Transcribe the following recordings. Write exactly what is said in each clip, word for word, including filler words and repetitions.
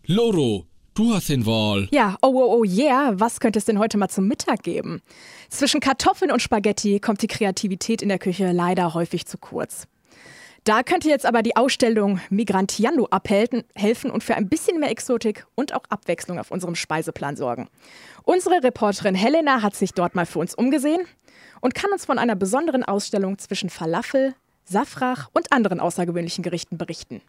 Loro, du hast den Wahl. Ja, oh, oh, oh, yeah, was könnte es denn heute mal zum Mittag geben? Zwischen Kartoffeln und Spaghetti kommt die Kreativität in der Küche leider häufig zu kurz. Da könnte jetzt aber die Ausstellung Migrantiando abhelfen helfen und für ein bisschen mehr Exotik und auch Abwechslung auf unserem Speiseplan sorgen. Unsere Reporterin Helena hat sich dort mal für uns umgesehen und kann uns von einer besonderen Ausstellung zwischen Falafel, Safrach und anderen außergewöhnlichen Gerichten berichten.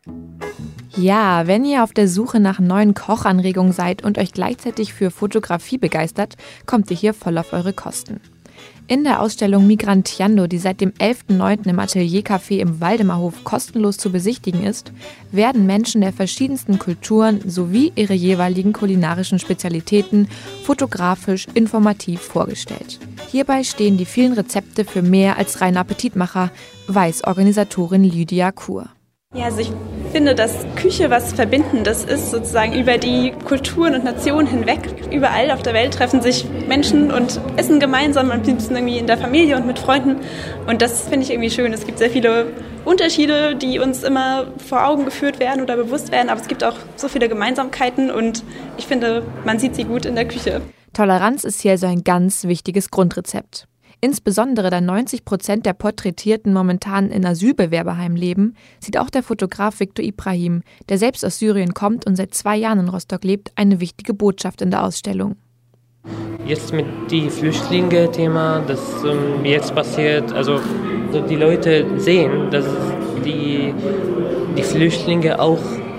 Ja, wenn ihr auf der Suche nach neuen Kochanregungen seid und euch gleichzeitig für Fotografie begeistert, kommt ihr hier voll auf eure Kosten. In der Ausstellung Migrantiando, die seit dem elften neunten im Ateliercafé im Waldemarhof kostenlos zu besichtigen ist, werden Menschen der verschiedensten Kulturen sowie ihre jeweiligen kulinarischen Spezialitäten fotografisch informativ vorgestellt. Hierbei stehen die vielen Rezepte für mehr als reine Appetitmacher, weiß Organisatorin Lydia Kur. Ja, also ich finde, dass Küche was Verbindendes ist, sozusagen über die Kulturen und Nationen hinweg. Überall auf der Welt treffen sich Menschen und essen gemeinsam, am liebsten irgendwie in der Familie und mit Freunden. Und das finde ich irgendwie schön. Es gibt sehr viele Unterschiede, die uns immer vor Augen geführt werden oder bewusst werden, aber es gibt auch so viele Gemeinsamkeiten und ich finde, man sieht sie gut in der Küche. Toleranz ist hier also ein ganz wichtiges Grundrezept. Insbesondere da neunzig Prozent der Porträtierten momentan in Asylbewerberheimen leben, sieht auch der Fotograf Victor Ibrahim, der selbst aus Syrien kommt und seit zwei Jahren in Rostock lebt, eine wichtige Botschaft in der Ausstellung. Jetzt mit dem Flüchtlinge-Thema, das ähm, jetzt passiert, also so die Leute sehen, dass die, die Flüchtlinge auch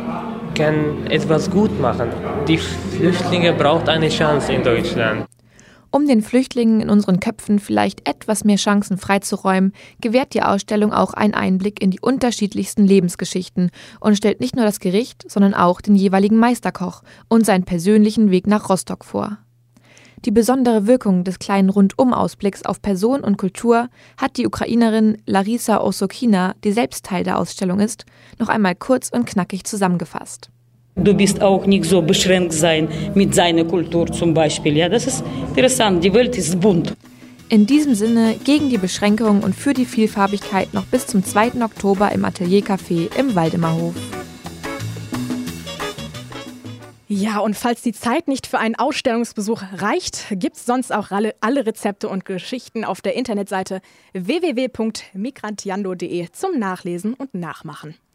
können etwas gut machen. Die Flüchtlinge brauchen eine Chance in Deutschland. Um den Flüchtlingen in unseren Köpfen vielleicht etwas mehr Chancen freizuräumen, gewährt die Ausstellung auch einen Einblick in die unterschiedlichsten Lebensgeschichten und stellt nicht nur das Gericht, sondern auch den jeweiligen Meisterkoch und seinen persönlichen Weg nach Rostock vor. Die besondere Wirkung des kleinen Rundum-Ausblicks auf Person und Kultur hat die Ukrainerin Larisa Osokina, die selbst Teil der Ausstellung ist, noch einmal kurz und knackig zusammengefasst. Du bist auch nicht so beschränkt sein mit seiner Kultur zum Beispiel. Ja, das ist interessant. Die Welt ist bunt. In diesem Sinne gegen die Beschränkungen und für die Vielfarbigkeit noch bis zum zweiten Oktober im Ateliercafé im Waldemarhof. Ja, und falls die Zeit nicht für einen Ausstellungsbesuch reicht, gibt's sonst auch alle, alle Rezepte und Geschichten auf der Internetseite w w w punkt migrantiando punkt de zum Nachlesen und Nachmachen.